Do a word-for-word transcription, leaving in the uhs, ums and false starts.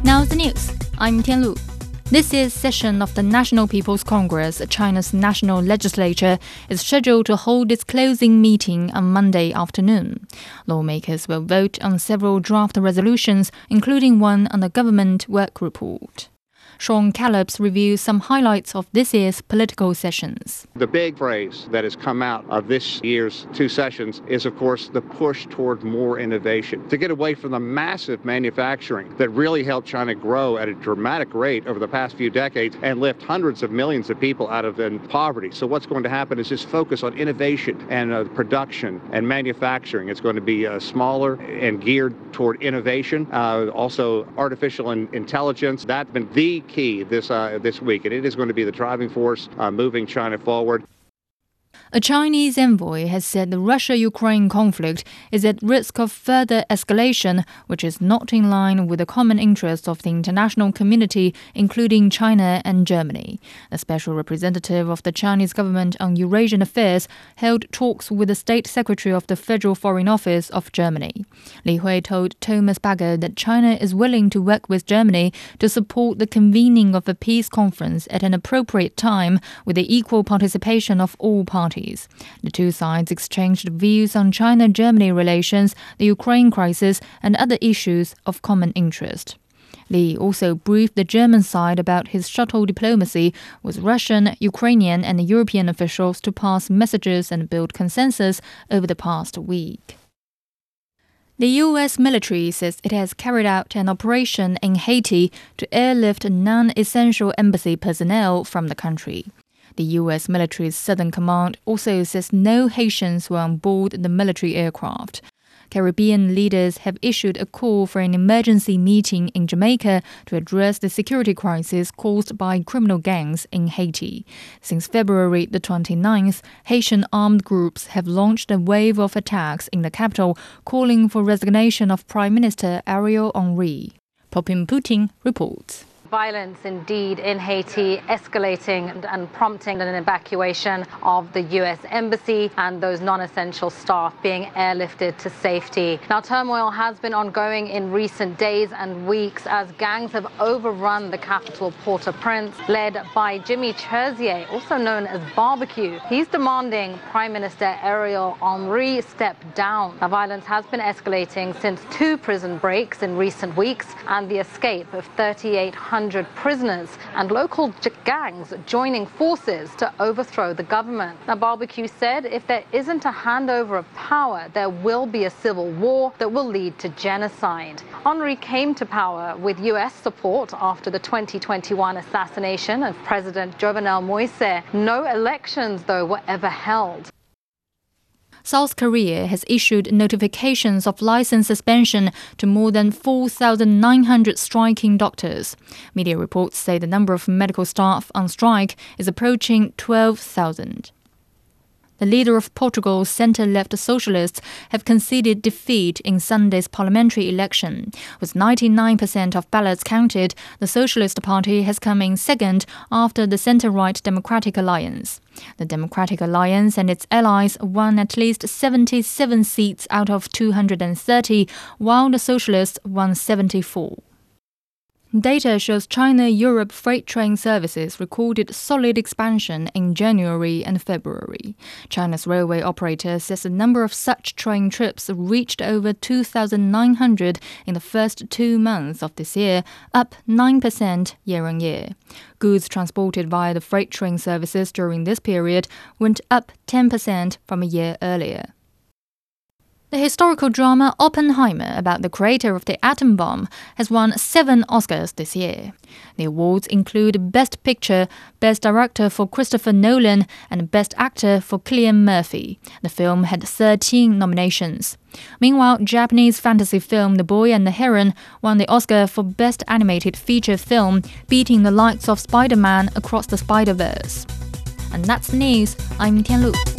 Now the news. I'm Tianlu. This year's session of the National People's Congress, China's national legislature, is scheduled to hold its closing meeting on Monday afternoon. Lawmakers will vote on several draft resolutions, including one on the government work report. Sean Callops reviews some highlights of this year's political sessions. The big phrase that has come out of this year's two sessions is, of course, the push toward more innovation, to get away from the massive manufacturing that really helped China grow at a dramatic rate over the past few decades and lift hundreds of millions of people out of poverty. So what's going to happen is just focus on innovation and uh, production and manufacturing. It's going to be uh, smaller and geared toward innovation. Uh, also, artificial in- intelligence. That's been the key this uh, this week, and it is going to be the driving force uh, moving China forward. A Chinese envoy has said the Russia-Ukraine conflict is at risk of further escalation, which is not in line with the common interests of the international community, including China and Germany. The special representative of the Chinese government on Eurasian affairs held talks with the State Secretary of the Federal Foreign Office of Germany. Li Hui told Thomas Bagger that China is willing to work with Germany to support the convening of a peace conference at an appropriate time with the equal participation of all parties. The two sides exchanged views on China-Germany relations, the Ukraine crisis, and other issues of common interest. Li also briefed the German side about his shuttle diplomacy with Russian, Ukrainian, and European officials to pass messages and build consensus over the past week. The U S military says it has carried out an operation in Haiti to airlift non-essential embassy personnel from the country. The U S military's Southern Command also says no Haitians were on board the military aircraft. Caribbean leaders have issued a call for an emergency meeting in Jamaica to address the security crisis caused by criminal gangs in Haiti. Since February the twenty-ninth, Haitian armed groups have launched a wave of attacks in the capital, calling for resignation of Prime Minister Ariel Henry. Popin Putin reports. Violence indeed in Haiti escalating and, and prompting an evacuation of the U S embassy and those non-essential staff being airlifted to safety. Now, turmoil has been ongoing in recent days and weeks as gangs have overrun the capital Port-au-Prince, led by Jimmy Cherizier, also known as Barbecue. He's demanding Prime Minister Ariel Henry step down. Now, violence has been escalating since two prison breaks in recent weeks and the escape of thirty-eight hundred prisoners and local gangs joining forces to overthrow the government. Now, Barbecue said if there isn't a handover of power, there will be a civil war that will lead to genocide. Henry came to power with U S support after the twenty twenty-one assassination of President Jovenel Moise. No elections, though, were ever held. South Korea has issued notifications of license suspension to more than four thousand nine hundred striking doctors. Media reports say the number of medical staff on strike is approaching twelve thousand. The leader of Portugal's centre-left socialists have conceded defeat in Sunday's parliamentary election. With ninety-nine percent of ballots counted, the Socialist Party has come in second after the centre-right Democratic Alliance. The Democratic Alliance and its allies won at least seventy-seven seats out of two hundred thirty, while the Socialists won seventy-four. Data shows China-Europe freight train services recorded solid expansion in January and February. China's railway operator says the number of such train trips reached over two thousand nine hundred in the first two months of this year, up nine percent year-on-year. Goods transported via the freight train services during this period went up ten percent from a year earlier. The historical drama Oppenheimer, about the creator of the atom bomb, has won seven Oscars this year. The awards include Best Picture, Best Director for Christopher Nolan, and Best Actor for Cillian Murphy. The film had thirteen nominations. Meanwhile, Japanese fantasy film The Boy and the Heron won the Oscar for Best Animated Feature Film, beating the likes of Spider-Man Across the Spider-Verse. And that's the news. I'm Tianlu.